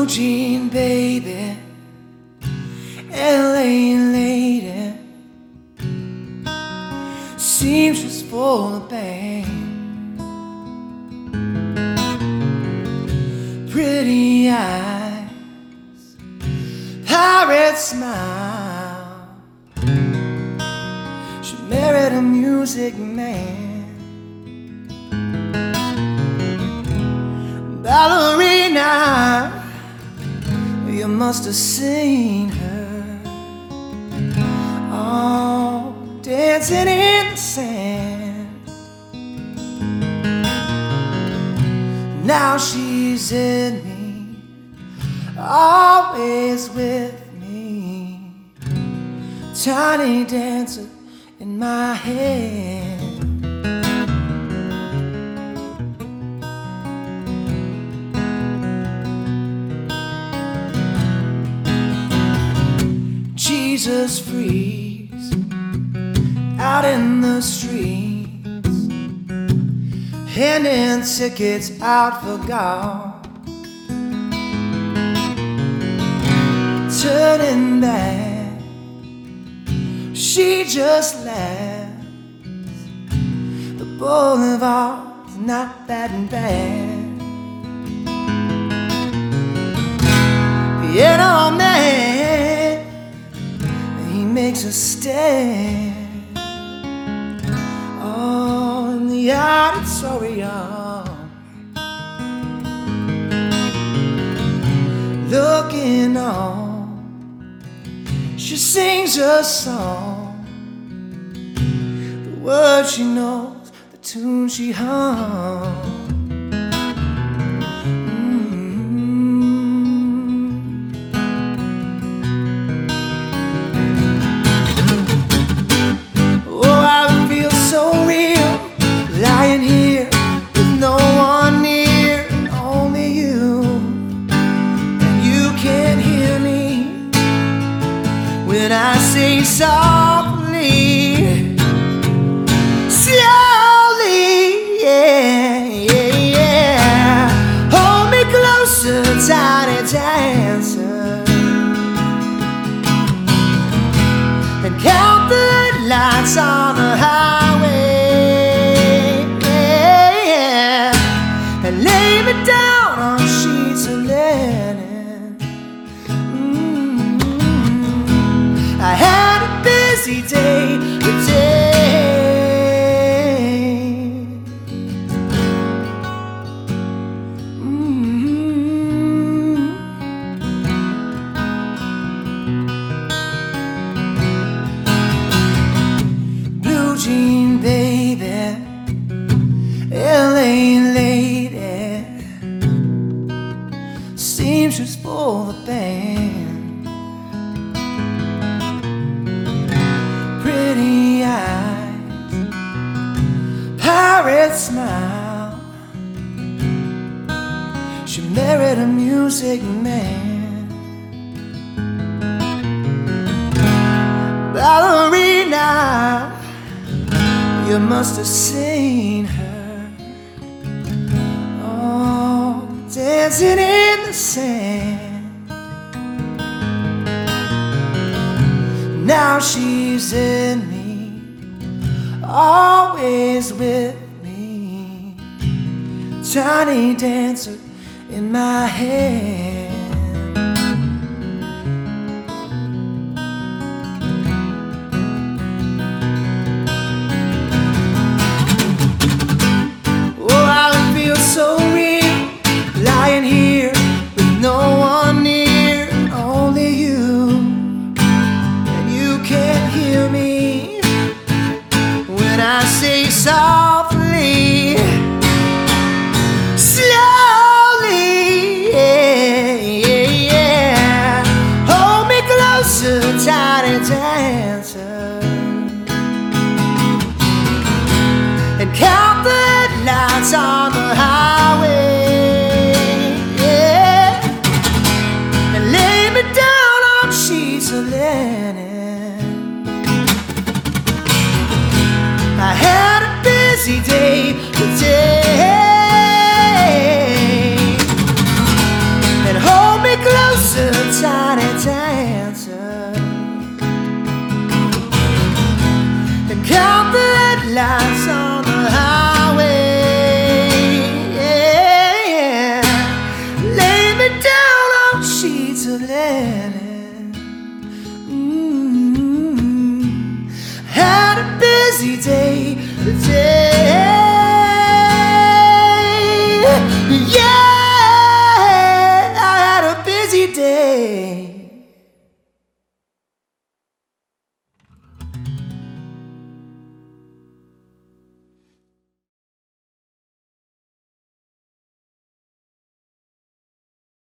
Blue jean baby, LA lady, seems just full of pain. Pretty eyes, pirate smile. She married a music man. Ballerina, you must have seen her, oh, dancing in the sand. Now she's in me, always with me, tiny dancer in my hand. Jesus freeze out in the streets, handing tickets out for God, turning back, she just laughs. The boulevard's not that bad. Piano man, he makes a stand, oh, in the auditorium, looking on. She sings a song, the words she knows, the tune she hums. Lying here with no one near, only you. And you can't hear me when I sing softly, slowly, yeah, yeah, yeah. Hold me closer, tiny dancer, and count the lights on the highway. Lay me down on sheets of linen. I had a busy day today. Blue jean baby, LA lady, seems she's full of pain. Pretty eyes, pirate smile. She married a music man. Ballerina, you must have seen her, oh, dancing in the sand. Now she's in me, always with me, tiny dancer in my hand. Oh, I feel so real, lying here with no one near, only you. And you can't hear me when I say softly, slowly, yeah. just a tiny dancer, and count the headlights on the highway. Yeah. Lay me down on sheets of linen. Had a busy day, the day